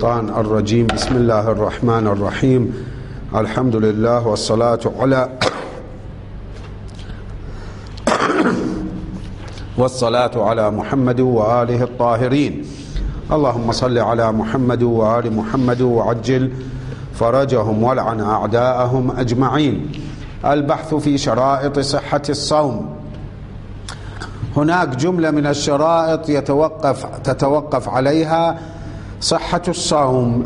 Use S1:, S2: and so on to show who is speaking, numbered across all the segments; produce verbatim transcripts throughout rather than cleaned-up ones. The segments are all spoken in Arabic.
S1: الشيطان الرجيم. بسم الله الرحمن الرحيم. الحمد لله والصلاة على والصلاة على محمد وآله الطاهرين. اللهم صل على محمد وآل محمد وعجل فرجهم والعن أعداءهم أجمعين. البحث في شرائط صحة الصوم. هناك جملة من الشرائط يتوقف تتوقف عليها صحة الصوم.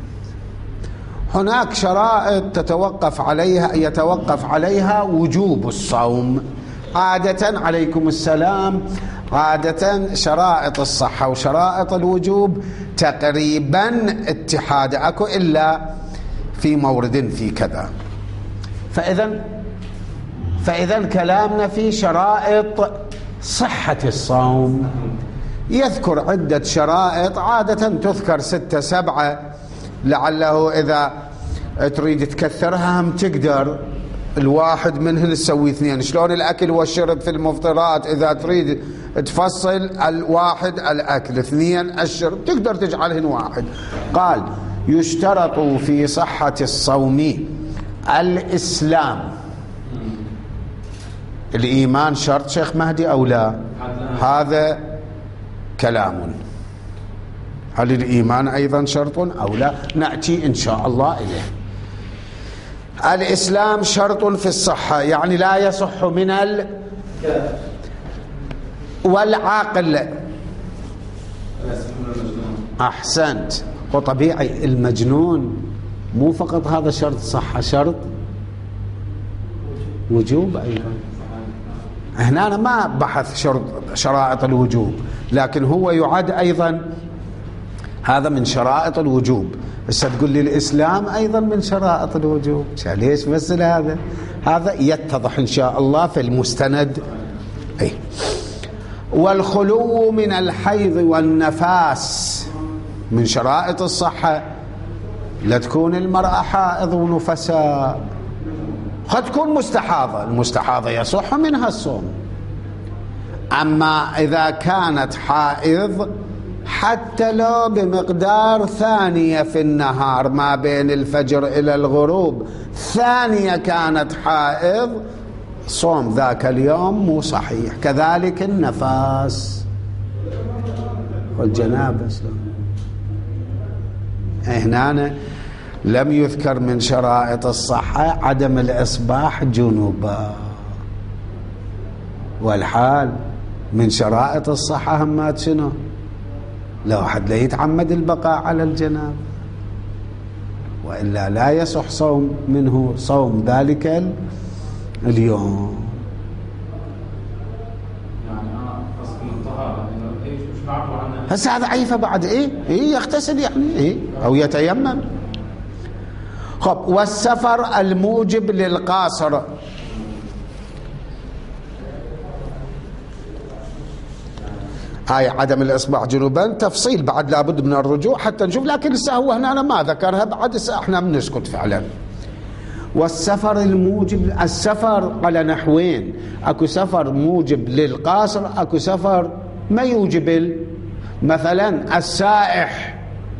S1: هناك شرائط تتوقف عليها يتوقف عليها وجوب الصوم. عادة عليكم السلام عادة شرائط الصحة وشرائط الوجوب تقريبا اتحاد، أكو إلا في مورد في كذا. فإذا فإذا كلامنا في شرائط صحة الصوم. يذكر عدة شرائط، عادة تذكر ستة سبعة، لعله إذا تريد تكثرها هم تقدر. الواحد منهن تسوي اثنين، شلون الأكل والشرب في المفطرات، إذا تريد تفصل الواحد الأكل، اثنين الشرب، تقدر تجعلهن واحد. قال يشترط في صحة الصوم الإسلام. الإيمان شرط شيخ مهدي أو لا؟ هذا كلام. هل الإيمان أيضا شرط أو لا؟ نأتي إن شاء الله إليه. الإسلام شرط في الصحة، يعني لا يصح من ال والعاقل. أحسنت. وطبيعي المجنون مو فقط هذا شرط صحة، شرط وجوب أيضا. هنا أنا ما بحث شرط شرائط الوجوب، لكن هو يعد أيضا هذا من شرائط الوجوب. بس تقول لي الإسلام أيضا من شرائط الوجوب، ليش مثل هذا؟ هذا يتضح إن شاء الله في المستند. أي. والخلو من الحيض والنفاس من شرائط الصحة. لا تكون المرأة حائض ونفساء، قد تكون مستحاضة، المستحاضة يصح منها الصوم. أما إذا كانت حائض حتى لو بمقدار ثانية في النهار ما بين الفجر إلى الغروب، ثانية كانت حائض، صوم ذاك اليوم مو صحيح. كذلك النفاس والجنابة. هنا لم يذكر من شرائط الصحة عدم الإصباح جنوبا، والحال من شرائط الصحة همات شنو؟ لو واحد لا يتعمد البقاء على الجناب، وإلا لا يصح صوم منه صوم ذلك اليوم. هسه هذا عيفة بعد إيه؟ إيه يغتسل يعني إيه؟ أو يتيمم. خب. والسفر الموجب للقاصر. هاي عدم الإصباح جنوبا تفصيل بعد لابد من الرجوع حتى نشوف، لكن لسه هو هنا أنا ما ذكرها بعد، لسه احنا بنسكت فعلا. والسفر الموجب، السفر على نحوين، اكو سفر موجب للقاصر، اكو سفر ما يوجب. مثلا السائح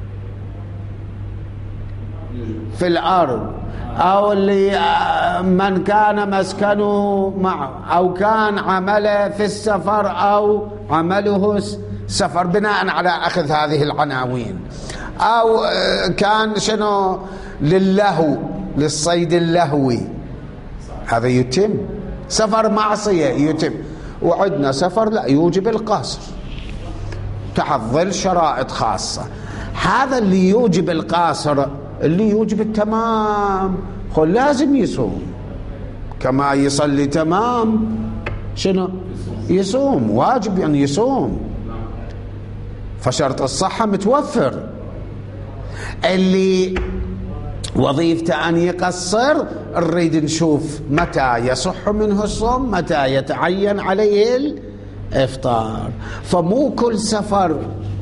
S1: في الأرض، أو اللي من كان مسكنه معه، أو كان عمله في السفر، أو عمله سفر، بناء على أخذ هذه العناوين. أو كان شنو للهو، للصيد اللهوي، هذا يتم. سفر معصية يتم. وعندنا سفر لا يوجب القصر تحت ظل شرائط خاصة. هذا اللي يوجب القاصر اللي يوجب التمام، خل لازم يصوم كما يصلي تمام، شنو يصوم واجب، يعني يصوم. فشرط الصحة متوفر. اللي وظيفته أن يقصر نريد نشوف متى يصح منه الصوم، متى يتعين عليه الإفطار. فمو كل سفر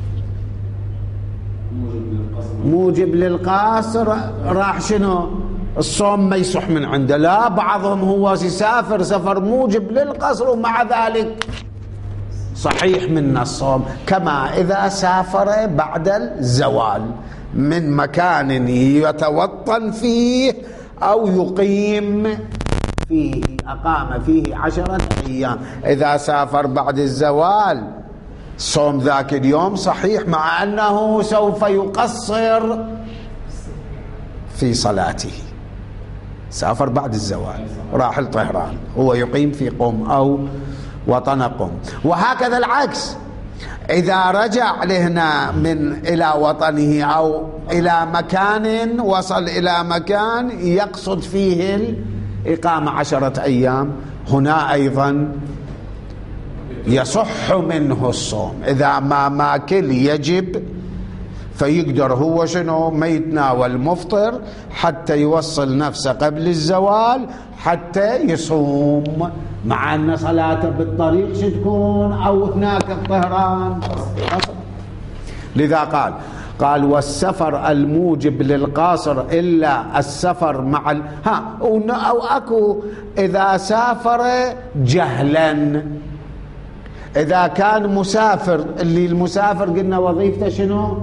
S1: موجب للقاصر راح شنو الصوم ما يصح من عنده، لا، بعضهم هو يسافر سفر موجب للقصر ومع ذلك صحيح منا الصوم، كما إذا سافر بعد الزوال، من مكان يتوطن فيه أو يقيم فيه، أقام فيه عشرة أيام. إذا سافر بعد الزوال صوم ذاك اليوم صحيح، مع أنه سوف يقصر في صلاته. سافر بعد الزوال، راح لطهران، هو يقيم في قم أو وطن قم. وهكذا العكس، إذا رجع لهنا من إلى وطنه أو إلى مكان، وصل إلى مكان يقصد فيه الإقامة عشرة أيام، هنا أيضا يصح منه الصوم. إذا ما ماكل يجب، فيقدر هو شنو ما يتناول مفطر حتى يوصل نفسه قبل الزوال حتى يصوم، مع أن صلاته بالطريق شتكون أو هناك الطهران. لذا قال قال والسفر الموجب للقاصر إلا السفر مع ال... ها أو أكو إذا سافر جهلا. إذا كان مسافر، اللي المسافر قلنا وظيفته شنو؟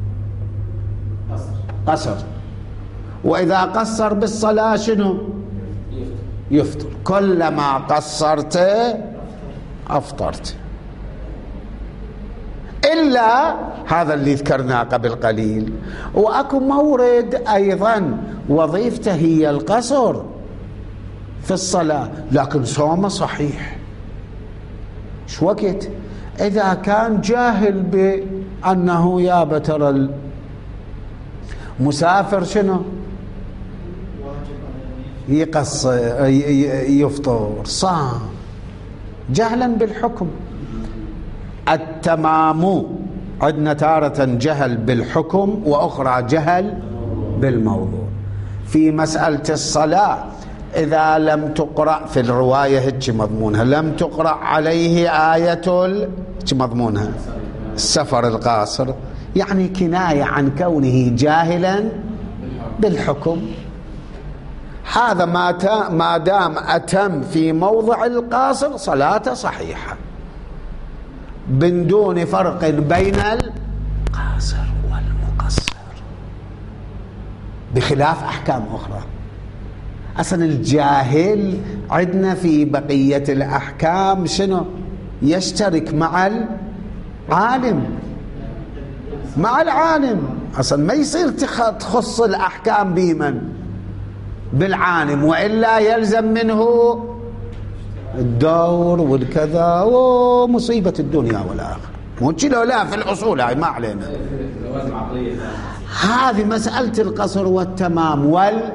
S1: قصر. وإذا قصر بالصلاة شنو؟ يفطر. كلما قصرت أفطرت، إلا هذا اللي ذكرناه قبل قليل. وأكو مورد أيضا وظيفته هي القصر في الصلاة، لكن صومه صحيح. شو وقت؟ إذا كان جاهل بأنه يا بتر المسافر شنو يقصر يفطر، صام جهلا بالحكم. التمام عندنا تارة جهل بالحكم وأخرى جهل بالموضوع. في مسألة الصلاة إذا لم تقرأ في الرواية هيك مضمونها، لم تقرأ عليه آية مضمونها السفر القاصر، يعني كناية عن كونه جاهلا بالحكم. هذا ما ما دام أتم في موضع القاصر صلاته صحيحة من دون فرق بين القاصر والمقصر، بخلاف أحكام أخرى. أصلا الجاهل عندنا في بقية الأحكام شنو؟ يشترك مع العالم، مع العالم. أصلا ما يصير تخص الأحكام بمن؟ بالعالم، وإلا يلزم منه الدور والكذا ومصيبة الدنيا والآخرة. ونشيله لا في الأصول هاي ما علينا. هذه مسألة القصر والتمام وال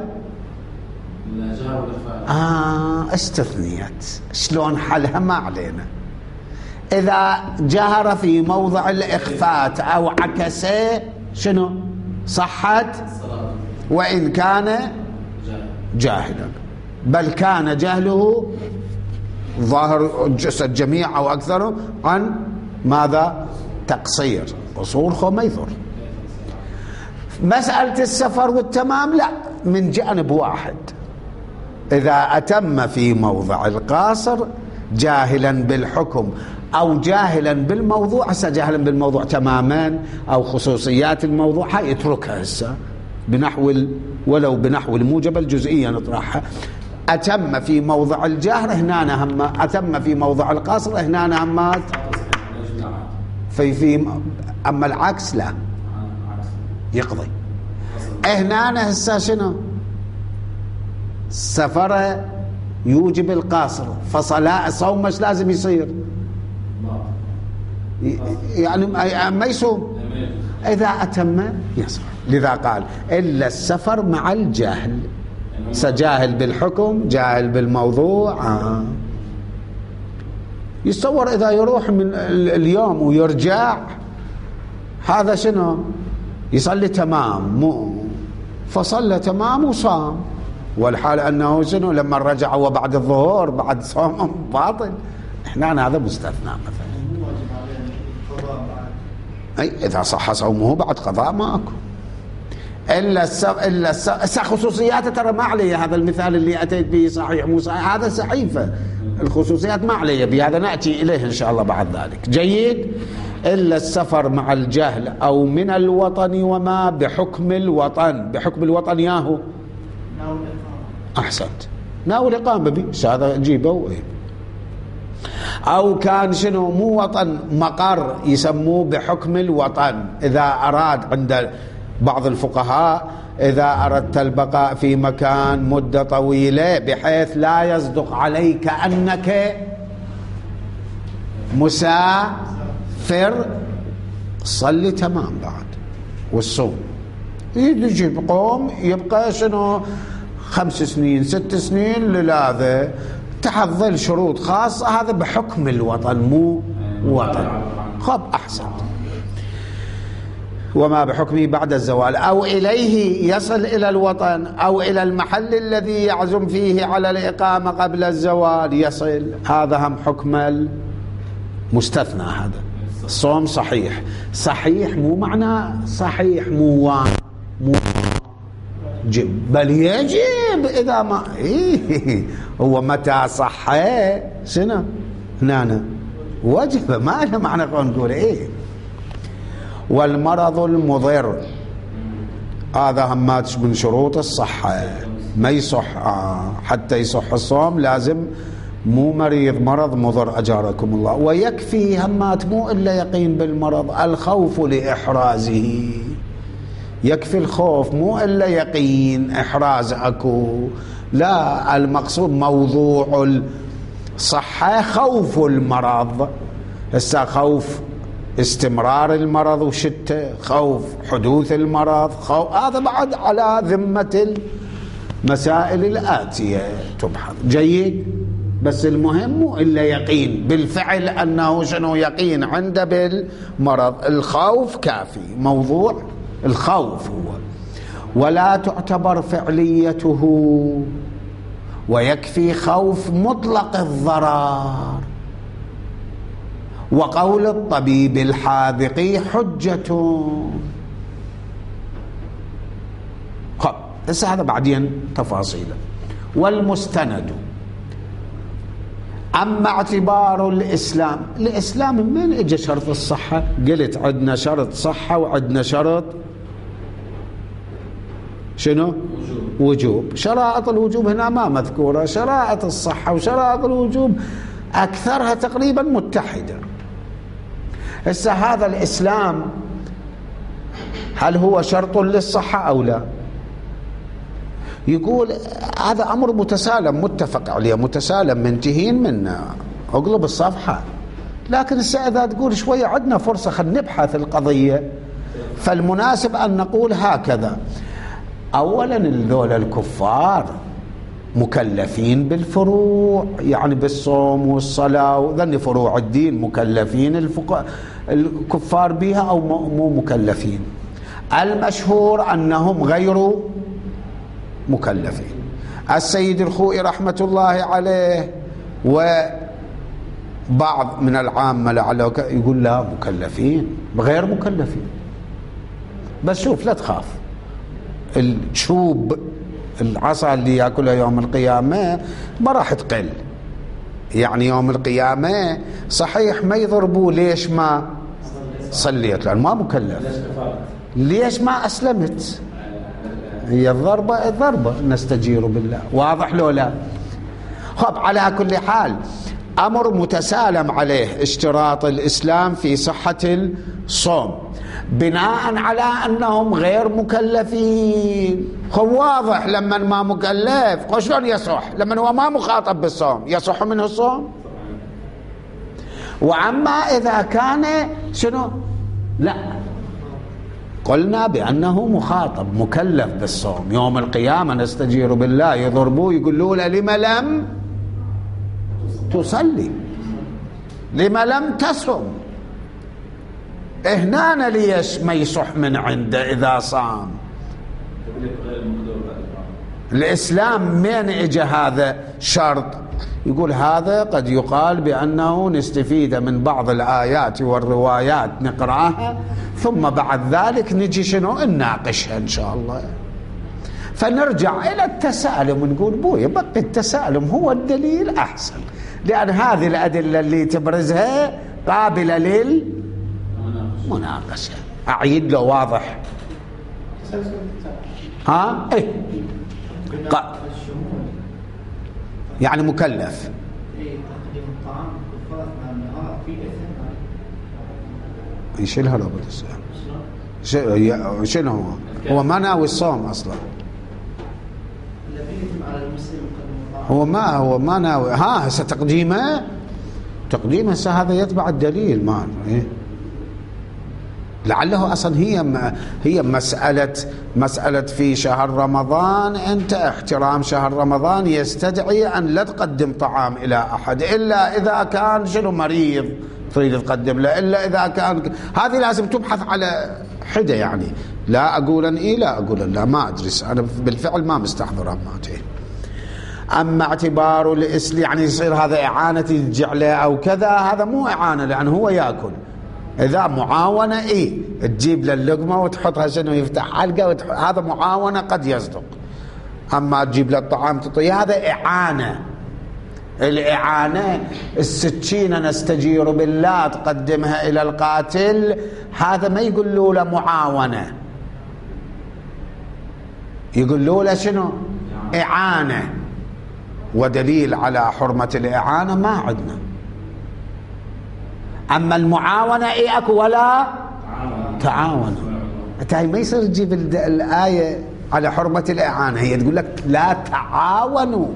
S1: آه استثنيت، شلون حلها ما علينا. إذا جهر في موضع الإخفات أو عكسه شنو؟ صحت وإن كان جاهلا، بل كان جهله ظاهر جسد جميع أو أكثر عن ماذا؟ تقصير، قصور خو ما يضر. مسألة السفر والتمام لا، من جانب واحد. إذا أتم في موضع القاصر جاهلا بالحكم أو جاهلا بالموضوع، هسه جاهلا بالموضوع تماما أو خصوصيات الموضوع هاي اتركها هسه بنحو ولو بنحو الموجب الجزئية نطرحها. أتم في موضع الجاهر هنا هم، أتم في موضع القاصر هنا همات في في أما العكس لا يقضي. هنا هسه شنو؟ سفر يوجب القاصر، فصلاة صوم مش لازم يصير، يعني ما يصوم إذا أتم يصح. لذا قال إلا السفر مع الجاهل، سجاهل بالحكم جاهل بالموضوع. آه. يتصور إذا يروح من اليوم ويرجع هذا شنو؟ يصلي تمام، مو فصلى تمام وصام، والحال أنه شنو لما رجع هو بعد الظهور بعد صوم باطل. احنا هذا مستثنى مثلا. أي إذا صح صومه بعد قضاء ما أكو. إلا السف... إلا السف... خصوصياته ترى ما علي. هذا المثال اللي أتيت به صحيح مو صحيح هذا سحيفة، الخصوصيات ما علي بهذا، نأتي إليه إن شاء الله بعد ذلك. جيد. إلا السفر مع الجهل أو من الوطن وما بحكم الوطن. بحكم الوطن ياهو أحسنت، ناول إقامة بي هذا جيبه. أو كان شنو مو وطن، مقر، يسموه بحكم الوطن. إذا أراد عند بعض الفقهاء إذا أردت البقاء في مكان مدة طويلة بحيث لا يصدق عليك أنك مسافر، صلي تمام بعد والصوم. يجي قوم يبقى شنو خمس سنين ست سنين للاذة تحت ظل شروط خاصة، هذا بحكم الوطن مو وطن. خب أحسن. وما بحكمه بعد الزوال أو إليه، يصل إلى الوطن أو إلى المحل الذي يعزم فيه على الإقامة قبل الزوال يصل، هذا هم حكم المستثنى. هذا الصوم صحيح. صحيح مو معنى صحيح مو مو جب، بل يجب إذا ما إيه هو متى صح شنو هنا وجب، ما له معنى نقول إيه. والمرض المضر هذا هماتش من شروط الصحة، ما يصح آه. حتى يصح الصوم لازم مو مريض مرض مضر أجاركم الله. ويكفي همات مو إلا يقين بالمرض، الخوف لإحرازه. يكفي الخوف مو إلا يقين إحراز أكو، لا، المقصود موضوع الصحة خوف المرض. هسه خوف استمرار المرض وشدته، خوف حدوث المرض، خوف هذا بعد على ذمة المسائل الآتية تبحث. جيد، بس المهم مو إلا يقين بالفعل أنه شنو يقين عنده بالمرض. الخوف كافي، موضوع الخوف هو، ولا تعتبر فعليته، ويكفي خوف مطلق الضرر. وقول الطبيب الحاذق حجة. خب هسه هذا بعدين تفاصيله. والمستند أما اعتبار الإسلام، الإسلام من اجى شرط الصحة؟ قلت عندنا شرط صحة وعندنا شرط شنو؟ وجوب. شرائط الوجوب هنا ما مذكورة، شرائط الصحة وشرائط الوجوب أكثرها تقريبا متحدة. هسه هذا الإسلام هل هو شرط للصحة أو لا؟ يقول هذا أمر متسالم متفق عليه، متسالم منتهين منه، اقلب الصفحة. لكن هسه إذا تقول شوية عندنا فرصة خلينا نبحث القضية، فالمناسب أن نقول هكذا. أولا الذول الكفار مكلفين بالفروع، يعني بالصوم والصلاة وذن فروع الدين، مكلفين الفق... الكفار بها أو مو مكلفين؟ المشهور أنهم غير مكلفين. السيد الخوئي رحمة الله عليه وبعض من العامة لعله يقول لا، مكلفين غير مكلفين. بس شوف لا تخاف، الشوب العصا اللي يأكلها يوم القيامة ما راح تقل. يعني يوم القيامة صحيح ما يضربوا ليش ما صليت، لأن ما مكلف. ليش ما أسلمت؟ هي الضربة الضربة نستجير بالله، واضح لو لا؟ خب على كل حال أمر متسالم عليه اشتراط الإسلام في صحة الصوم بناء على أنهم غير مكلفين. خب واضح لما ما مكلف شلون يصح؟ لما هو ما مخاطب بالصوم يصح منه الصوم؟ وعما إذا كان شنو؟ لا، قلنا بأنه مخاطب مكلف بالصوم. يوم القيامة نستجير بالله يضربوه يقولوا له لما لم تصلي، لما لم تصم. هنا ليش ما يصح من عنده إذا صام؟ الإسلام من اجى هذا شرط؟ يقول هذا قد يقال بأنه نستفيد من بعض الآيات والروايات نقرأها، ثم بعد ذلك نجي شنو نناقشها إن شاء الله. فنرجع إلى التسالم ونقول بوي بقي التسالم هو الدليل أحسن، لأن هذه الأدلة اللي تبرزها قابلة مناقشة. أعيد له واضح. ها إيه ق... يعني مكلف. يشيلها لو بده شنو هو؟ هو ما ناوي الصوم أصلا. هو ما هو ما ناوي. ها هسه تقديمه تقديمه هسه هذا يتبع الدليل. ما إيه؟ لعله أصلا هي هي مسألة مسألة في شهر رمضان، أنت احترام شهر رمضان يستدعي أن لا تقدم طعام إلى أحد إلا إذا كان شنو مريض تريد تقدم له، إلا إذا كان هذه لازم تبحث على حدة. يعني لا أقول أن إيه لا أقول أن لا، ما أدري أنا بالفعل ما مستحضر أماته. أما اعتبار الإسلام يعني يصير هذا إعانة الجعلة أو كذا، هذا مو إعانة لأنه هو يأكل. إذا معاونة إيه تجيب له اللقمة وتحطها شنو يفتح حلقة وتح... هذا معاونة قد يصدق. أما تجيب له الطعام تطيه هذا إعانة. الإعانة السكينة نستجير بالله تقدمها إلى القاتل، هذا ما يقول له معاونة، يقول له شنو إعانة. ودليل على حرمة الإعانة ما عندنا. أما المعاونة إيه أكو ولا تعاونوا. هاي ما يصير تجيب الآية على حرمة الإعانة، هي تقول لك لا تعاونوا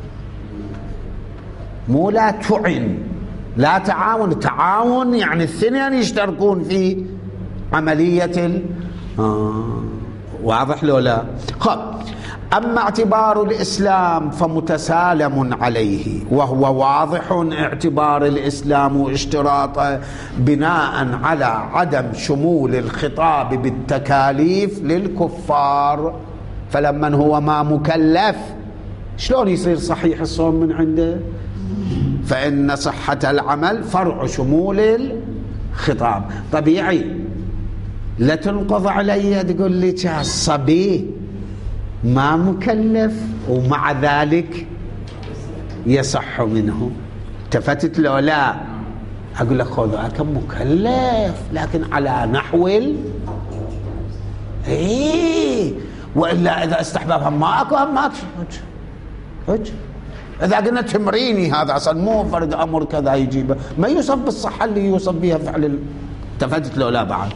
S1: مو لا تعن. لا تعاون، تعاون يعني الاثنين يشتركون في عملية ال... آه. واضح لو لا؟ خب أما اعتبار الإسلام فمتسالم عليه، وهو واضح اعتبار الإسلام اشتراطه بناء على عدم شمول الخطاب بالتكاليف للكفار. فلما هو ما مكلف شلون يصير صحيح الصوم من عنده؟ فإن صحة العمل فرع شمول الخطاب. طبيعي لا تنقض علي تقول لي الصبي ما مكلف ومع ذلك يصح منه. التفتت له لا، أقول لك خذ كم مكلف لكن على نحو ايه، وإلا إذا استحبابها ما أكو هم ما هج. إذا قلنا تمريني هذا أصلا مو فرد أمر كذا يجيبه، ما يوصف بالصحة اللي يوصف بها فعل. التفتت له لا بعد.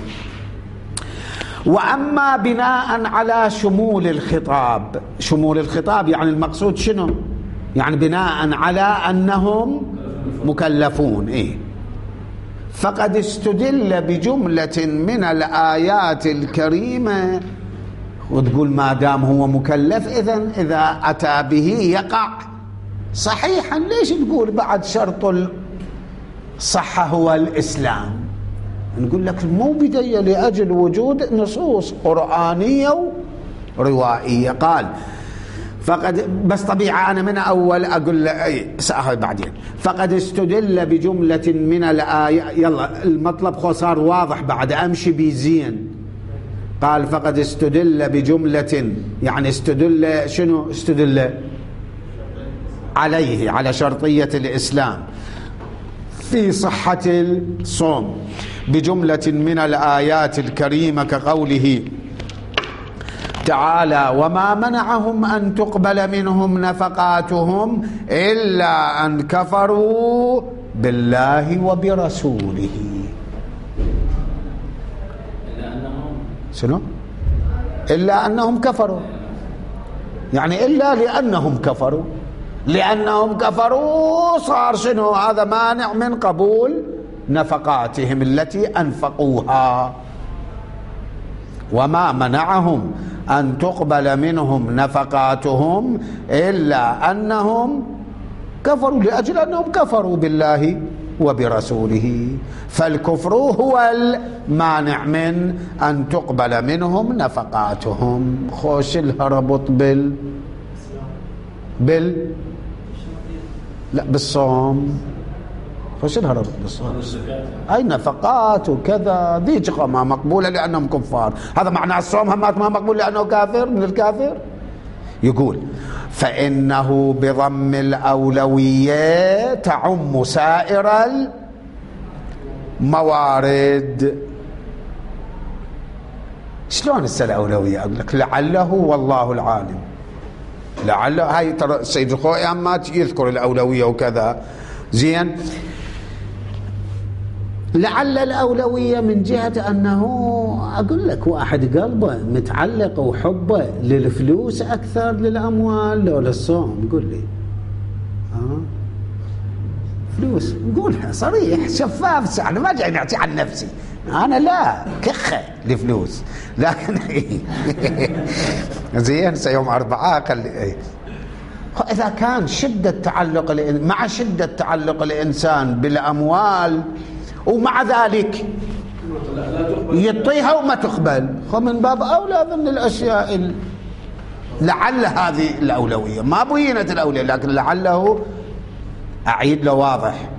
S1: وأما بناء على شمول الخطاب، شمول الخطاب يعني المقصود شنو؟ يعني بناء على أنهم مكلفون إيه؟ فقد استدل بجملة من الآيات الكريمة. وتقول ما دام هو مكلف إذن إذا أتى به يقع صحيحا. ليش تقول بعد شرط الصحة هو الإسلام؟ نقول لك مو بداية لأجل وجود نصوص قرآنية وروائية. قال فقد بس طبيعة أنا من أول أقول أي سأخذ بعدين. فقد استدل بجملة من الآية. يلا المطلب خو صار واضح بعد أمشي بزين. قال فقد استدل بجملة يعني استدل شنو؟ استدل عليه على شرطية الإسلام في صحة الصوم بجملة من الآيات الكريمة كقوله تعالى وما منعهم أن تقبل منهم نفقاتهم إلا أن كفروا بالله وبرسوله. شنو؟ إلا أنهم كفروا، يعني إلا لأنهم كفروا. لأنهم كفروا صار شنو؟ هذا مانع من قبول نفقاتهم التي أنفقوها. وما منعهم أن تقبل منهم نفقاتهم إلا أنهم كفروا لأجل أنهم كفروا بالله وبرسوله. فالكفر هو المانع من أن تقبل منهم نفقاتهم. خوش الهربط بال بال لا بالصوم. خوش الهربط بالصوم. أي نفقات وكذا ذيك ما مقبولة لأنهم كفار. هذا معنى الصوم همات ما مقبول لأنه كافر من الكافر. يقول فإنه بضم الأولوية تعم سائر موارد. شلون هسه الأولوية؟ أقول لك لعله والله العالم. لعله هاي ترى السيد الخوئي ما يذكر الأولوية وكذا زين. لعل الأولوية من جهة أنه أقول لك واحد قلبه متعلق وحبه للفلوس أكثر للأموال لو للصوم. قول لي ها فلوس، نقولها صريح شفاف. أنا ما جاي نحكي عن نفسي، أنا لا كخة لفلوس، لكن زين يوم أربعة خلي. إذا كان شدة تعلق مع شدة تعلق الإنسان بالأموال ومع ذلك يعطيها وما تقبل، فمن باب أولى من الأشياء ال... لعل هذه الأولوية ما بينت الأولوية، لكن لعله أعيد له واضح.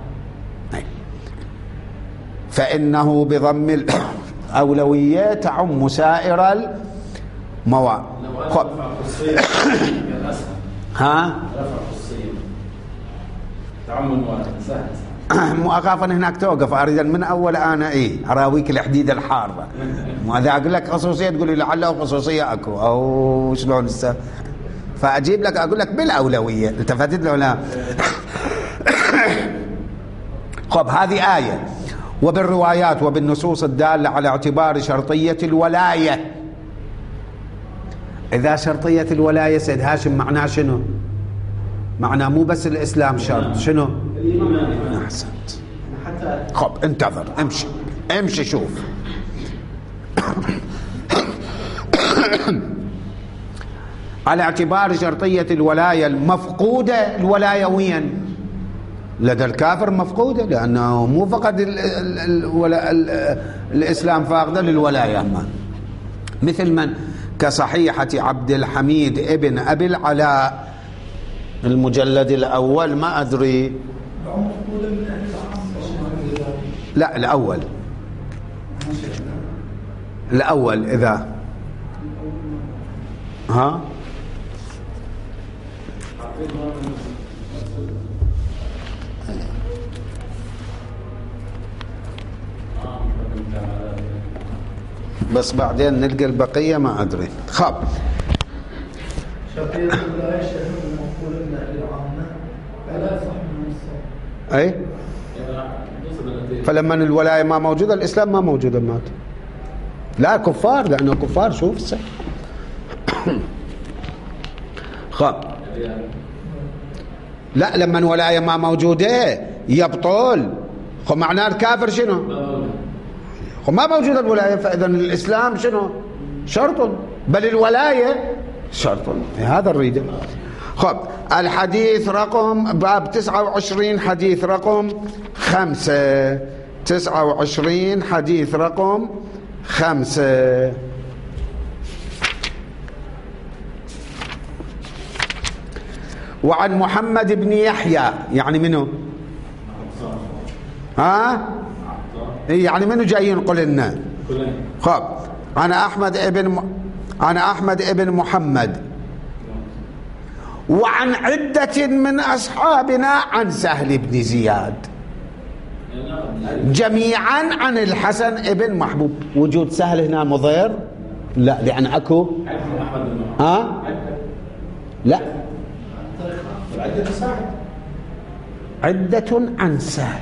S1: فإنه بضم الأولوية تعم سائر المواد. ها تعم المواد سهل. مو أخاف أن هناك توقف، أريد من أول أنا إيه أراويك الحديدة الحارة. مو إذا أقول لك خصوصية تقول لي لعله خصوصية أكو أو شلون هسه، فأجيب لك أقول لك بالأولوية. التفتت له لا. خب هذه آية. وبالروايات وبالنصوص الدالة على اعتبار شرطية الولاية. إذا شرطية الولاية سيد هاشم معناه شنو؟ معناه مو بس الإسلام شرط، شنو؟ أحسنت. خب انتظر، امشي امشي شوف. على اعتبار شرطية الولاية المفقودة. الولاية وين؟ لدى الكافر مفقودة، لأنه مو فقط ال ال ال الإسلام فاقدة للولاية ما. مثل من؟ كصحيحة عبد الحميد ابن أبي العلاء المجلد الأول، ما أدري لا الأول الأول إذا ها بس بعدين نلقى البقية ما أدري. خب شرطية الولاية شرط المفعول من أهل العامة فلا يصح من الصوم. أي فلما الولاية ما موجودة الإسلام ما موجودة مات. لا كفار، لأنه كفار شوف السه. خب لا لما الولاية ما موجودة يبطل. خب معناه الكافر شنو؟ وما موجودة الولاية، فإذا الإسلام شنو؟ شرط، بل الولاية شرط. هذا الريدة. خب الحديث رقم باب تسعة وعشرين، حديث رقم خمسة. تسعة وعشرين حديث رقم خمسة. وعن محمد بن يحيى، يعني منه ها يعني منو جاي ينقل لنا؟ خب أنا أحمد ابن م... أنا أحمد ابن محمد. وعن عدة من أصحابنا عن سهل بن زياد، جميعا عن الحسن ابن محبوب. وجود سهل هنا مضير؟ لا، لأن أكو ها لا عدة عن سهل.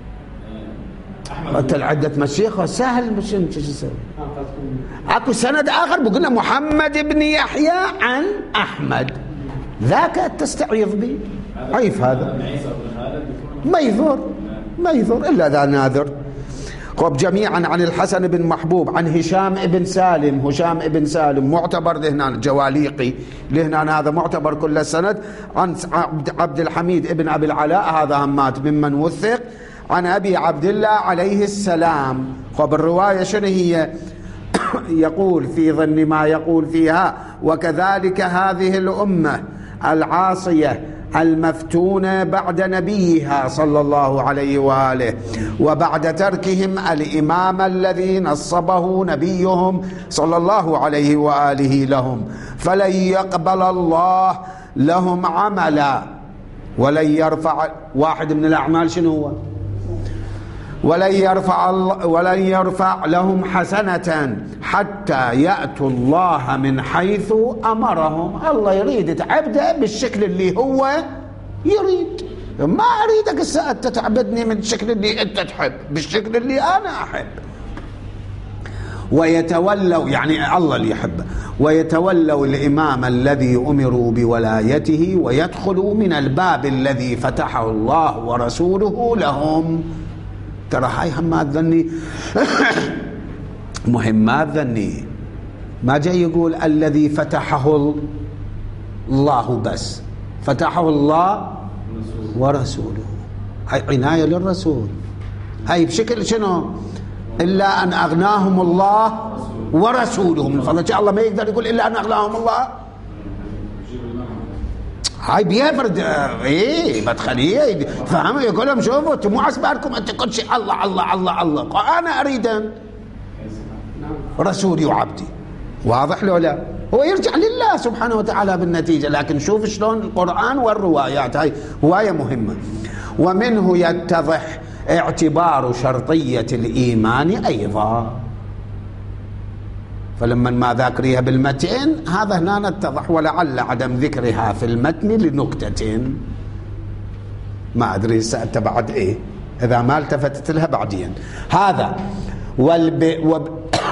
S1: قلت العدة مشيخة سهل مش انت شو تسوي؟ اكو سند اخر بقولنا محمد بن يحيى عن احمد، ذاك تستعيض به. عيف هذا ما يضر ما يضر الا ذا ناذر. خب جميعا عن الحسن بن محبوب عن هشام بن سالم. هشام بن سالم معتبر لهنا جواليقي لهنا، هذا معتبر كل السند. عن عبد الحميد ابن ابي العلاء، هذا همات ممن وثق. عن أبي عبد الله عليه السلام. خب الرواية شنو هي؟ يقول في ضمن ما يقول فيها: وكذلك هذه الأمة العاصية المفتونة بعد نبيها صلى الله عليه وآله، وبعد تركهم الإمام الذي نصبه نبيهم صلى الله عليه وآله لهم، فلن يقبل الله لهم عملا ولن يرفع. واحد من الأعمال شنو هو؟ ولن يرفع, ولن يرفع لهم حسنة حتى يأتوا الله من حيث أمرهم. الله يريد تعبده بالشكل اللي هو يريد، ما أريدك الساعة تتعبدني من الشكل اللي أنت تحب، بالشكل اللي أنا أحب. ويتولوا، يعني الله اللي يحبه، ويتولوا الإمام الذي أمروا بولايته ويدخلوا من الباب الذي فتحه الله ورسوله لهم. ترى هاي همات ذني مهمات ذني، ما جاي يقول الذي فتحه الله بس، فتحه الله ورسوله، هاي عناية للرسول. هاي بشكل شنو؟ إلا أن أغناهم الله ورسوله من فضله. الله ما يقدر يقول إلا أن أغناهم الله، هاي بيفرد ايه مدخليه فهموا، يقول لهم شوفوا انتم مو عسباركم انت كل شيء الله الله الله الله، انا اريد رسولي وعبدي. واضح لو لا؟ هو يرجع لله سبحانه وتعالى بالنتيجه. لكن شوف شلون القرآن والروايات هاي هوايه مهمه. ومنه يتضح اعتبار شرطيه الايمان ايضا، فلما ما ذاكريها بالمتن هذا هنا نتضح، ولعل عدم ذكرها في المتن لنكتة ما أدري سألت بعد إيه إذا ما التفتت لها بعدين. هذا والب... وب...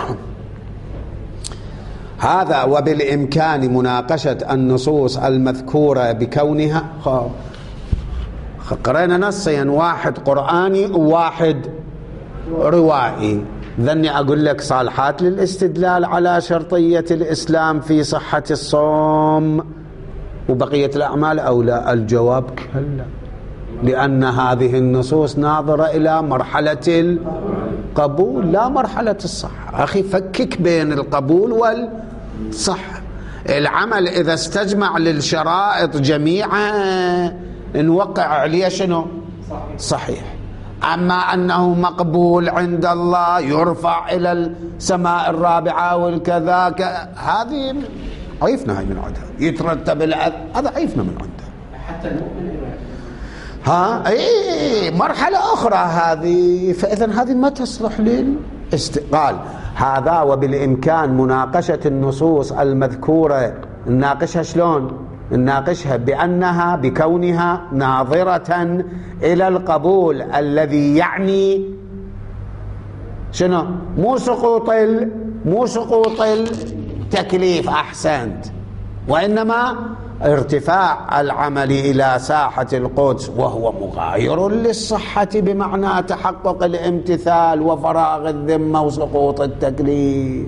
S1: هذا وبالإمكان مناقشة النصوص المذكورة بكونها خ... قرأنا نصين، واحد قرآني وواحد روائي. ذني أقول لك صالحات للاستدلال على شرطية الإسلام في صحة الصوم وبقية الأعمال أو لا؟ الجواب كلا، لأن هذه النصوص ناظرة إلى مرحلة القبول لا مرحلة الصحة. أخي فكك بين القبول والصحة. العمل إذا استجمع للشرائط جميعا نوقع عليه شنو؟ صحيح. أما أنه مقبول عند الله يرفع إلى السماء الرابعة والكذا، هذه عيفنا هاي من عندها، يترتب هذا عيفنا من عندها حتى المؤمن ها اي مرحلة أخرى هذه. فإذا هذه ما تصلح للاستقال. هذا وبالإمكان مناقشة النصوص المذكورة. نناقشها شلون؟ نناقشها بأنها بكونها ناظرة إلى القبول الذي يعني شنو؟ مو سقوط مو سقوط التكليف، أحسنت، وإنما ارتفاع العمل إلى ساحة القدس، وهو مغاير للصحة بمعنى تحقق الامتثال وفراغ الذمة وسقوط التكليف.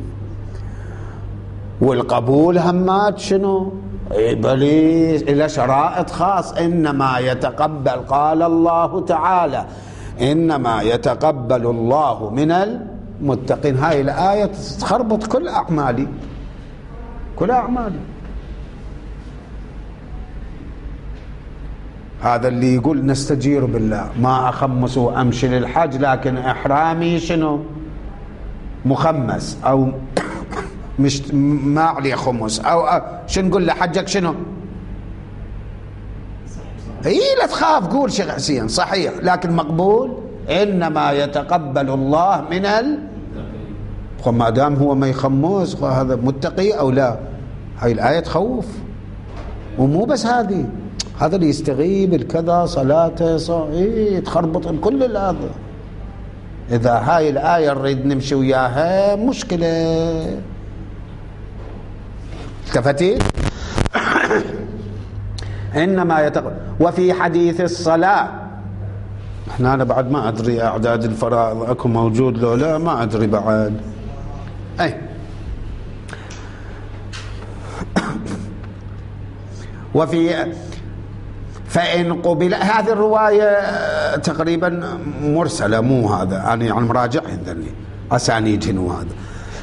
S1: والقبول همات شنو؟ بليس إلى شرائط خاص. إنما يتقبل، قال الله تعالى إنما يتقبل الله من المتقين. هاي الآية تخربط كل أعمالي، كل أعمالي. هذا اللي يقول نستجير بالله، ما أخمس وأمشي للحج لكن إحرامي شنو؟ مخمس أو مش ما عليه خمس، أو شو نقول له حجك شنو؟ اي لا تخاف، قول شيخ حسين صحيح، لكن مقبول. إنما يتقبل الله من ال ما دام هو ما يخمس هذا متقي أو لا. هاي الآية تخوف. ومو بس هذه، هذا اللي يستغيب الكذا صلاته صحيح تخربط كل هذا. إذا هاي الآية نريد نمشي وياها مشكلة. التفتت إنما يتقبل. وفي حديث الصلاة، احنا أنا بعد ما أدري أعداد الفرائض أكو موجود لو لا، ما أدري بعد. أي وفي فإن قبل، هذه الرواية تقريبا مرسلة، مو هذا أنا يعني مراجعين ذني أسانيدهن وهذا.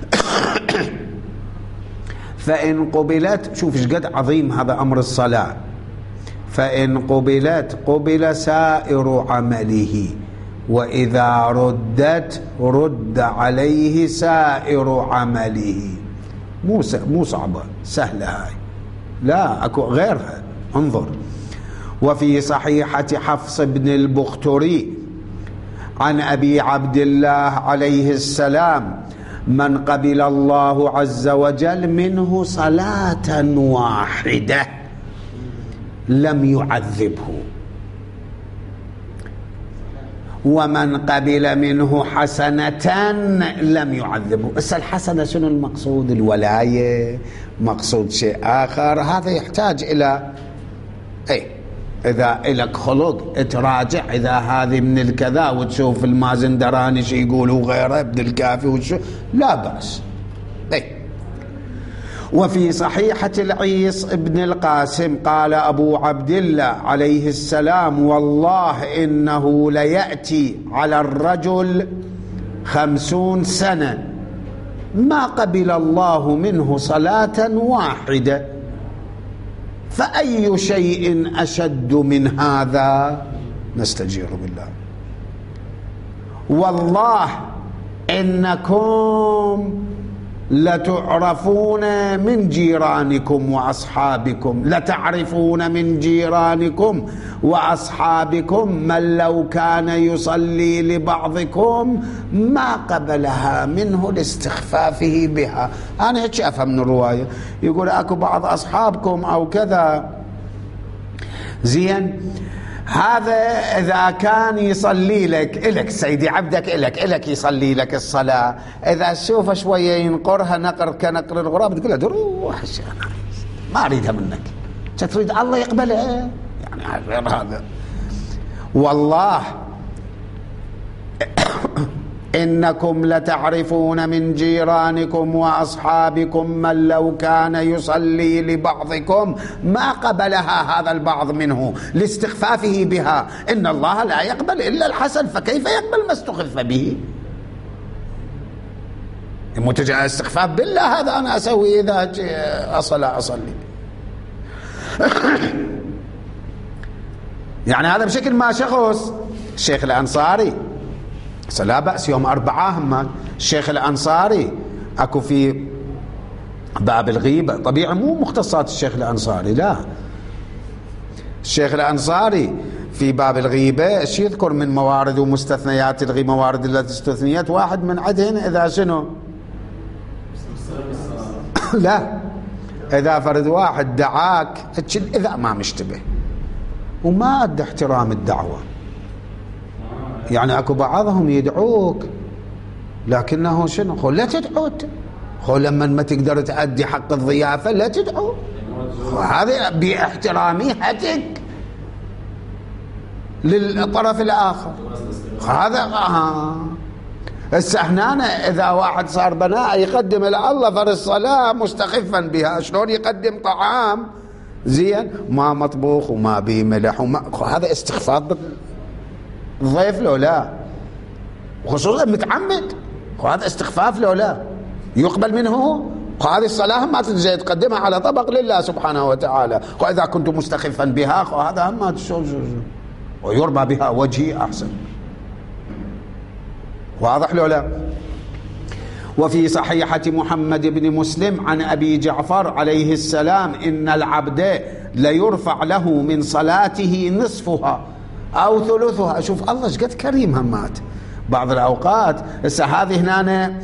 S1: فإن قبلت، شوف ايش قد عظيم هذا أمر الصلاة. فإن قبلت قبل سائر عمله، وإذا ردت رد عليه سائر عمله. مو مو صعبة، سهلة هاي، لا أكو غيرها. انظر، وفي صحيحة حفص بن البختري عن أبي عبد الله عليه السلام: من قبل الله عز وجل منه صلاة واحدة لم يعذبه، ومن قبل منه حسنة لم يعذبه. بس الحسنة شنو المقصود؟ الولاية؟ مقصود شيء آخر؟ هذا يحتاج إلى إيه، إذا إلك خلق تراجع، إذا هذه من الكذا وتشوف المازندراني شي يقول وغيره ابن الكافي وشو، لا بأس. إيه. وفي صحيحة العيص ابن القاسم قال أبو عبد الله عليه السلام: والله إنه ليأتي على الرجل خمسون سنة ما قبل الله منه صلاة واحدة، فأي شيء أشد من هذا؟ نستجير بالله. والله إنكم لتعرفون من جيرانكم وأصحابكم، لتعرفون من جيرانكم وأصحابكم من لو كان يصلي لبعضكم ما قبلها منه لاستخفافه بها. أنا هيك أفهم من الرواية، يقول أكو بعض أصحابكم أو كذا، زين، هذا إذا كان يصلي لك إلك سيدي عبدك إلك إلك يصلي لك الصلاة، إذا تشوفه شوية ينقرها نقر كنقر الغراب تقول له روح ما أريدها منك، تريد الله يقبلها يعني غير هذا. والله إنكم لتعرفون من جيرانكم وأصحابكم من لو كان يصلي لبعضكم ما قبلها هذا البعض منه لاستخفافه بها. إن الله لا يقبل إلا الحسن، فكيف يقبل ما استخف به؟ متجه استخفاف بالله هذا أنا أسوي إذا أصلي أصلي يعني هذا بشكل ما شخص الشيخ الأنصاري لا بأس يوم أربعة هم الشيخ الأنصاري أكو في باب الغيبة، طبيعي مو مختصات الشيخ الأنصاري، لا، الشيخ الأنصاري في باب الغيبة ايش يذكر من موارد ومستثنيات الغيبة، موارد التي استثنيت، واحد من عدهن إذا شنو لا إذا فرد واحد دعاك إذا ما مشتبه وما أدى احترام الدعوة، يعني اكو بعضهم يدعوك لكنه شنو خل لا تدعو، خل لما ما تقدر تأدي حق الضيافة لا تدعو، هذا باحتراميتك للطرف الآخر. هذا آه. هسه احنا اذا واحد صار بناء يقدم الله فر الصلاة مستخفا بها، شلون يقدم طعام زين ما مطبوخ وما بيه ملح وما، هذا استخفاف الضيف لو لا، وخصوصا متعمد، وهذا استخفاف لو لا يقبل منه. وهذه الصلاة ما تجي تقدمها على طبق لله سبحانه وتعالى، وإذا كنت مستخفا بها هذا ما ويربى بها وجهي أحسن. واضح لو لا؟ وفي صحيحة محمد بن مسلم عن أبي جعفر عليه السلام: إن العبد ليرفع له من صلاته نصفها أو ثلثها. شوف الله ايش قد كريم همات بعض الأوقات. هسه هذه هنا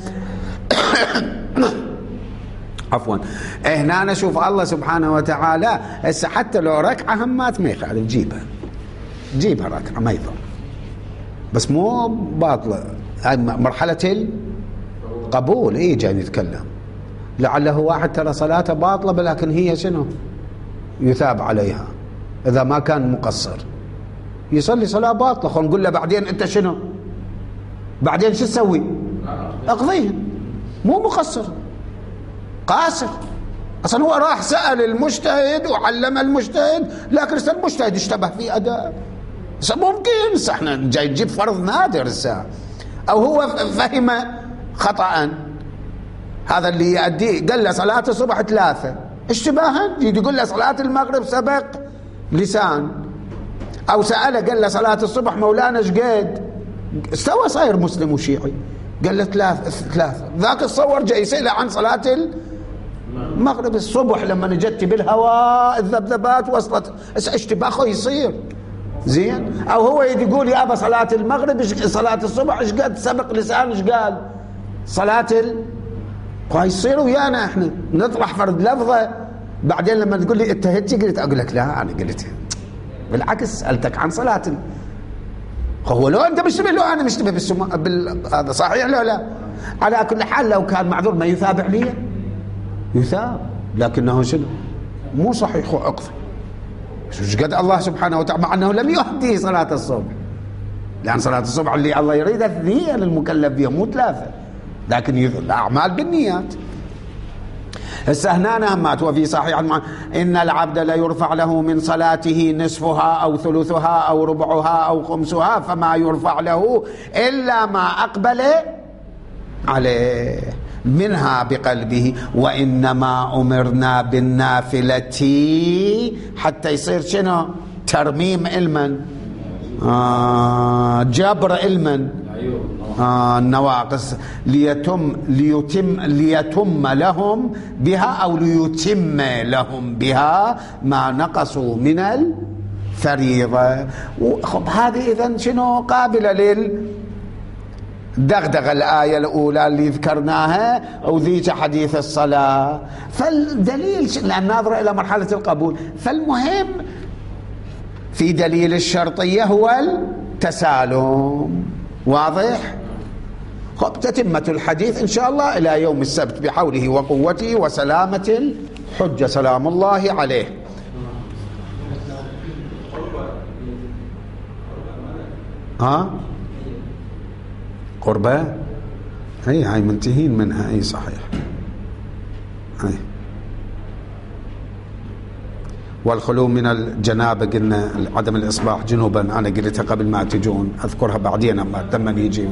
S1: عفوا هنا شوف الله سبحانه وتعالى هسه حتى لو ركعة همات ما يخالف جيبها جيبها ركعة ما يضر، بس مو باطلة، هاي مرحلة القبول. ايه جاي نتكلم لعله واحد ترى صلاته باطلة لكن هي شنو يثاب عليها إذا ما كان مقصر، يصلي صلاة باطلة، خلينا نقول له بعدين أنت شنو بعدين شو تسوي؟ أقضيه، مو مقصر قاصر. أصلا هو راح سأل المجتهد وعلم المجتهد، لكن المجتهد اشتبه في أداء، ممكن احنا جاي نجيب فرض نادر الساعة، أو هو فهم خطأ. هذا اللي يؤديه قال له صلاة الصبح ثلاثة اشتباها، يقول له صلاة المغرب سبق لسان، أو سأله قال له صلاة الصبح مولانا ايش قد استوى صاير مسلم وشيعي، قال له ثلاثة ثلاثة ذاك الصور جاي يسأله عن صلاة المغرب الصبح لما نجت بالهواء الذبذبات وصلت اشتباهه يصير زين. او هو يقول يابا صلاة المغرب صلاة الصبح ايش قد سبق لسان ايش قال صلاة ال يصير ويانا احنا نطرح فرد لفظه، بعدين لما تقول لي اتهدتي قلت اقول لك لا انا قلت بالعكس سالتك عن صلاة. هو لو انت مشتبه لو انا مشتبه بالسم... بال... هذا صحيح لو لا. على كل حال لو كان معذور ما يثاب عليه يثاب، لكنه شنو مو صحيح اقضي. ايش قد الله سبحانه وتعالى مع انه لم يهدي صلاة الصبح، لان صلاة الصبح اللي الله يريدها اثنين للمكلف بها مو ثلاثة، لكن الاعمال بالنيات. هسه هنا نهمات. وفي صحيح إن العبد لا يرفع له من صلاته نصفها أو ثلثها أو ربعها أو خمسها، فما يرفع له إلا ما أقبل عليه منها بقلبه. وإنما أمرنا بالنافلة حتى يصير شنو ترميم علما، آه جبر علما، آه النواقص ليتم ليتم ليتم لهم بها أو ليتم لهم بها ما نقصوا من الفريضة. خب هذه إذن شنو قابلة للدغدغة الآية الأولى اللي ذكرناها أو ذيك حديث الصلاة. فالدليل لأن ناظر إلى مرحلة القبول، فالمهم في دليل الشرطية هو التسالم. واضح؟ خب تتمة الحديث إن شاء الله إلى يوم السبت بحوله وقوته وسلامة الحجة سلام الله عليه. ها قربة هي هاي منتهين منها. اي صحيح. هاي والخلو من الجنابة قلنا عدم الإصباح جنوبا، أنا قلتها قبل ما تجون أذكرها بعدين أما لما يجي.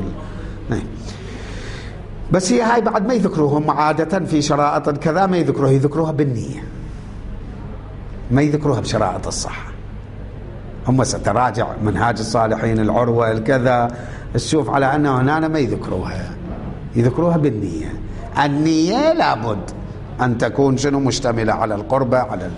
S1: بس هي هاي بعد ما يذكروهم عادة في شرائط كذا ما يذكروها، يذكروها بالنية، ما يذكروها بشرائط الصحة. هم ستراجع منهاج الصالحين العروة الكذا تشوف على أنه هنا ما يذكروها، يذكروها بالنية. النية لابد أن تكون شنو مشتملة على القربة على ال...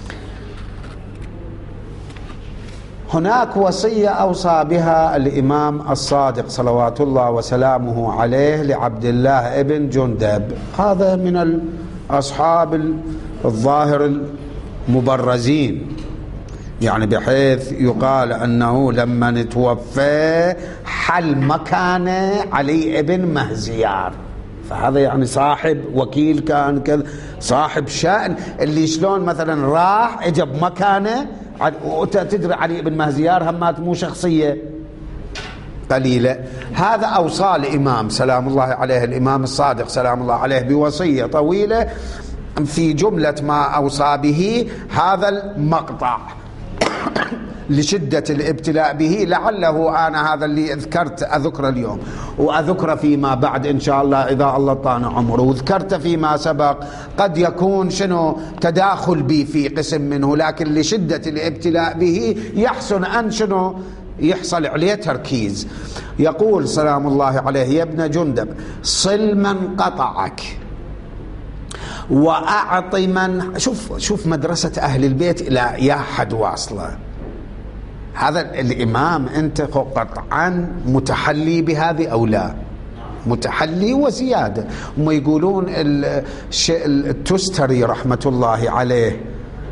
S1: هناك وصية أوصى بها الإمام الصادق صلوات الله وسلامه عليه لعبد الله ابن جندب، هذا من الأصحاب الظاهر المبرزين، يعني بحيث يقال أنه لما توفى حل مكانه علي ابن مهزيار، فهذا يعني صاحب وكيل كان كذا صاحب شأن، اللي شلون مثلا راح اجى بمكانه. وتدري علي بن مهزيار همات مو شخصية قليلة. هذا أوصى الإمام سلام الله عليه الإمام الصادق سلام الله عليه بوصية طويلة، في جملة ما أوصى به هذا المقطع لشدة الابتلاء به. لعله أنا هذا اللي ذكرت أذكر اليوم وأذكر فيما بعد إن شاء الله إذا الله طان عمره، وذكرت فيما سبق قد يكون شنو تداخل بي في قسم منه، لكن لشدة الابتلاء به يحسن أن شنو يحصل عليه تركيز. يقول سلام الله عليه يا ابن جندب صل من قطعك وأعط من، شوف شوف مدرسة أهل البيت إلى يا حد واصلة. هذا الإمام أنت قطعا متحلي بهذه أو لا؟ متحلي وزيادة. هم يقولون التستري رحمة الله عليه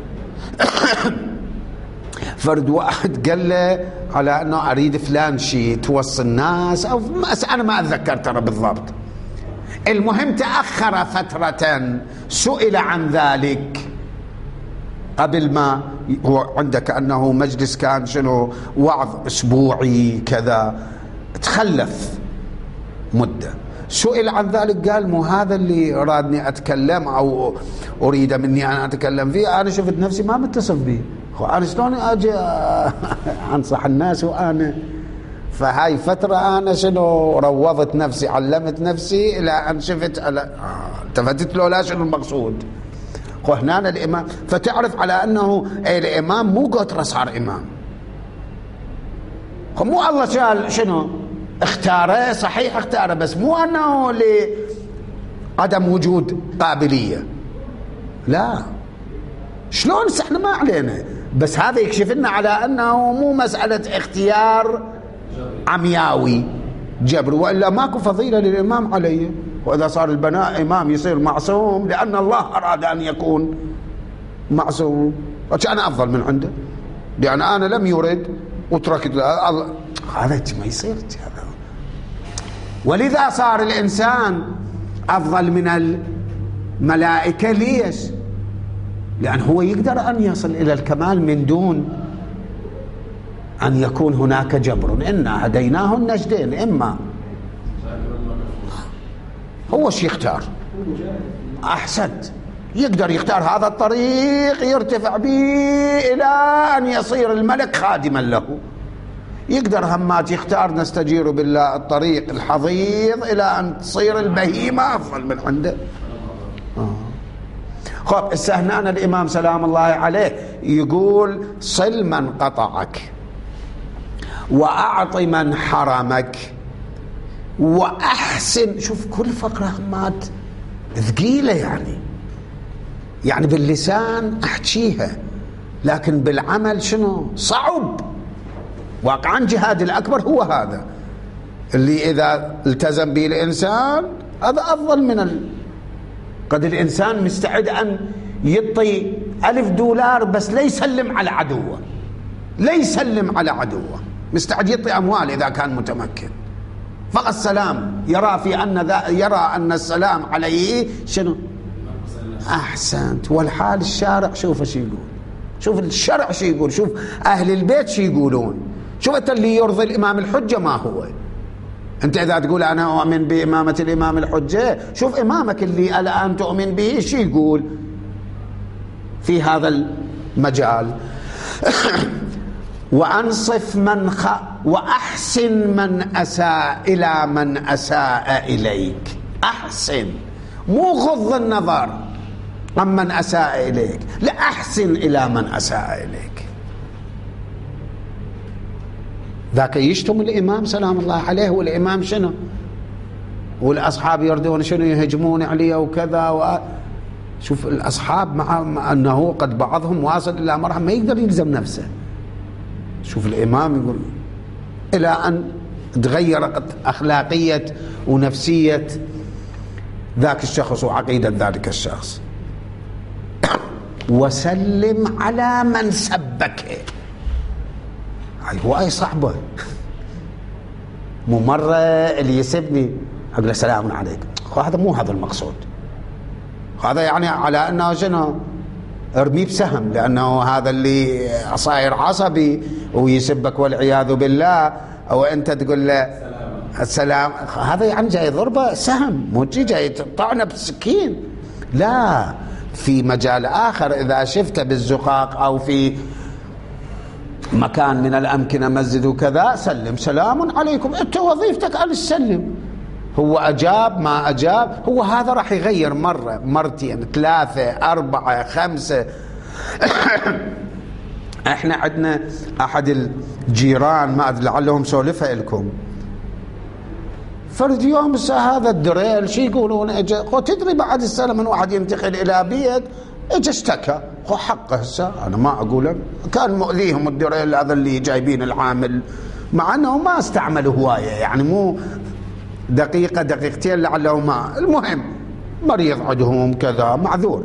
S1: فرد واحد قال له على أنه أريد فلان شيء توصي الناس أو أنا ما أتذكر ترى بالضبط، المهم تأخر فترة سئل عن ذلك قبل ما هو عندك أنه مجلس كان شنو وعظ أسبوعي كذا، تخلف مدة، سئل عن ذلك قال مو هذا اللي رادني أتكلم أو أريد مني أن أتكلم فيه، أنا شفت نفسي ما متصف به، أنا شلون أجي أنصح الناس وأنا فهاي فترة أنا شنو روضت نفسي علمت نفسي إلى أن شفت التفتت له لا شنو المقصود. وهنا الإمام فتعرف على أنه الإمام مو قطرة صار إمام، مو الله شال شنو اختاره، صحيح اختاره بس مو أنه لعدم وجود قابلية، لا شلون احنا ما علينا بس هذا يكشف لنا على أنه مو مسألة اختيار عمياوي جبر، وإلا ماكو فضيلة للإمام عليه. وإذا صار البناء إمام يصير معصوم لأن الله أراد أن يكون معصوم، وكان أفضل من عنده، لأن أنا لم يرد وتركت هذا ما يصير هذا. ولذا صار الإنسان أفضل من الملائكة. ليش؟ لأن هو يقدر أن يصل إلى الكمال من دون أن يكون هناك جبر. إنا هديناه النجدين، إما هو شي يختار. أحسنت، يقدر يختار هذا الطريق يرتفع به إلى أن يصير الملك خادما له، يقدر همات يختار نستجير بالله الطريق الحضيض إلى أن تصير البهيمة أفضل من عنده. آه. خب السهنان الإمام سلام الله عليه يقول صل من قطعك وأعط من حرمك وأحسن. شوف كل فقرة همات ثقيلة، يعني يعني باللسان أحكيها لكن بالعمل شنو صعب. واقعا جهاد الأكبر هو هذا اللي إذا التزم به الإنسان هذا أفضل من ال... قد الإنسان مستعد أن يعطي ألف دولار بس لا يسلم على عدوه، لا يسلم على عدوه، مستعد يعطي أموال إذا كان متمكن، فقط السلام يرى في أن ذا يرى أن السلام عليه شنو أحسنت. والحال الشارع شوف شو يقول، شوف الشرع شو يقول، شوف أهل البيت شو يقولون، شوف أنت اللي يرضي الإمام الحجة ما هو. أنت إذا تقول أنا أؤمن بإمامة الإمام الحجة، شوف إمامك اللي الآن تؤمن به شو يقول في هذا المجال. وأنصف من خ وأحسن من أساء إلى من أساء إليك. أحسن، مو غض النظر عمن أساء إليك، لا أحسن إلى من أساء إليك. ذاك يشتم الإمام سلام الله عليه، والإمام شنو والأصحاب يردون شنو يهجمون عليه وكذا و... شوف الأصحاب مع أنه قد بعضهم واصل إلى مرحلة ما يقدر يلزم نفسه. شوف الإمام يقول إلى أن تغيرت أخلاقية ونفسية ذاك الشخص وعقيدة ذلك الشخص. وسلم على من سبك. هو أي صعبة، مو مرة اللي يسبني أقول له سلام عليك، هذا مو هذا المقصود، هذا يعني على أنه شنو ارميه بسهم، لأنه هذا اللي صاير عصبي ويسبك والعياذ بالله، أو أنت تقول له السلام، هذا يعني جاي ضربة سهم، مو جاي طعنه بالسكين. لا، في مجال آخر إذا شفته بالزقاق أو في مكان من الأمكنة مسجد وكذا سلم سلام عليكم، أنت وظيفتك أن تسلم. هو أجاب ما أجاب، هو هذا راح يغير مرة مرتين ثلاثة أربعة خمسة. احنا عندنا أحد الجيران ما أدري لعلهم سولفها لكم، فرد يوم هذا الدريل شي يقولون اجا تدري بعد السنة من واحد ينتقل إلى بيت اجا اشتكى، هو حقه هسه أنا ما أقوله، كان مؤذيهم الدريل هذا اللي جايبين العامل، مع أنه ما استعملوا هواية، يعني مو دقيقة دقيقتين لعله ما، المهم مريض عندهم كذا معذور.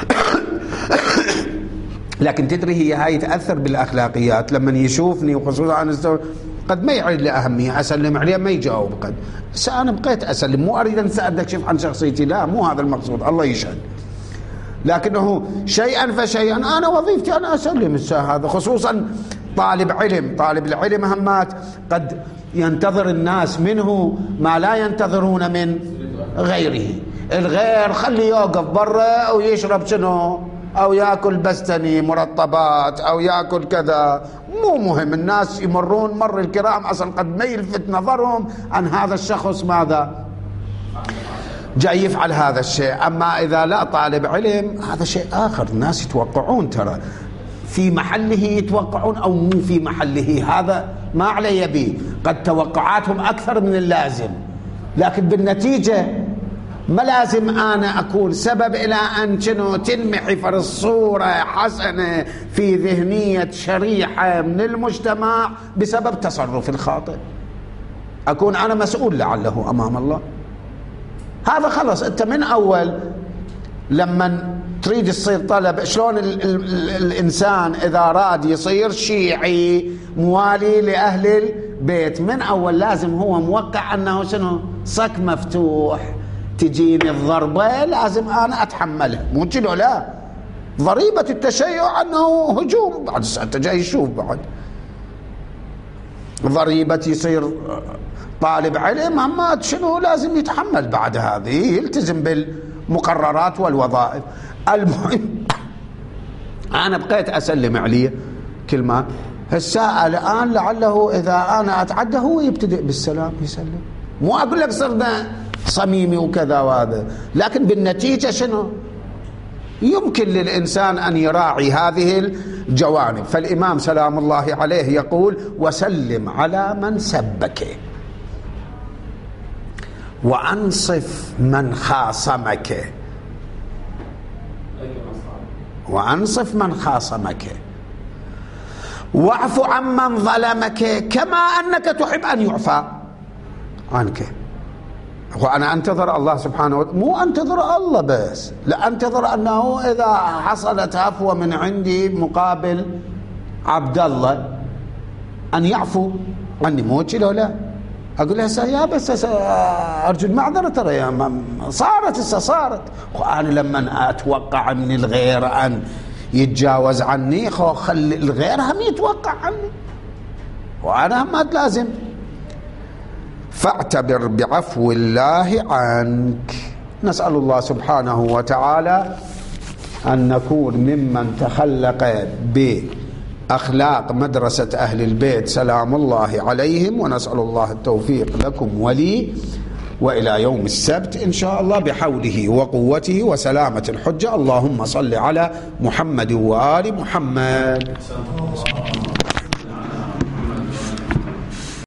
S1: لكن تدري هي هاي تأثر بالأخلاقيات، لما يشوفني وخصوصا أنا قد ما يعيد له أهمية، أسلم عليه ما يجاوب، قد أنا بقيت أسلم، مو أريد أن أكشف عن شخصيتي، لا مو هذا المقصود، الله يشهد، لكنه شيئا فشيئا أنا وظيفتي أنا أسلم الساعة هذا، خصوصا طالب علم، طالب العلم همات قد ينتظر الناس منه ما لا ينتظرون من غيره. الغير خليه يوقف برا ويشرب شنو أو يأكل بستني مرطبات أو يأكل كذا، مو مهم، الناس يمرون مر الكرام أصلا قد ما يلفت نظرهم عن هذا الشخص ماذا جاي يفعل هذا الشيء. أما إذا لا طالب علم هذا شيء آخر، الناس يتوقعون ترى في محله يتوقعون أو مو في محله، هذا ما علي به، قد توقعاتهم أكثر من اللازم، لكن بالنتيجة ما لازم أنا أكون سبب إلى أن شنو تنمحي الصورة حسنة في ذهنية شريحة من المجتمع بسبب تصرف الخاطئ، أكون أنا مسؤول لعله أمام الله. هذا خلص أنت من أول لما تريد تصير طلب. شلون ال ال ال الإنسان إذا راد يصير شيعي موالي لأهل البيت، من أول لازم هو موقع أنه شنو صك مفتوح، تجيني الضربة لازم أنا أتحملها، مو كذا لا. ضريبة التشيع أنه هجوم، بعد أنت جاي يشوف بعد ضريبة يصير طالب علم أما شنو لازم يتحمل بعد هذه، يلتزم بالمقررات والوظائف. المهم أنا بقيت أسلم عليه كلمات. هالساعة الآن لعله إذا أنا أتعدى هو يبتدئ بالسلام يسلم، مو أقول لك صرنا صميمي وكذا وهذا، لكن بالنتيجة شنو يمكن للإنسان أن يراعي هذه الجوانب. فالإمام سلام الله عليه يقول: وسلم على من سبك وأنصف من خاصمك وأنصف من خاصمك واعف عمن ظلمك كما أنك تحب أن يعفى عنك. وأنا أنتظر الله سبحانه وتعالى، مو أنتظر الله بس، لا أنتظر أنه إذا حصلت عفوة من عندي مقابل عبد الله أن يعفو عني، مو كذا لا أقول له يا بس أرجو المعذرة، ترى يا صارت هسه صارت. وأنا لما أتوقع من الغير أن يتجاوز عني خلي الغير هم يتوقع عني، وأنا هم لازم. فاعتبر بعفو الله عنك. نسأل الله سبحانه وتعالى أن نكون ممن تخلق بأخلاق مدرسة أهل البيت سلام الله عليهم، ونسأل الله التوفيق لكم ولي، وإلى يوم السبت إن شاء الله بحوله وقوته وسلامة الحجة. اللهم صل على محمد وآل محمد.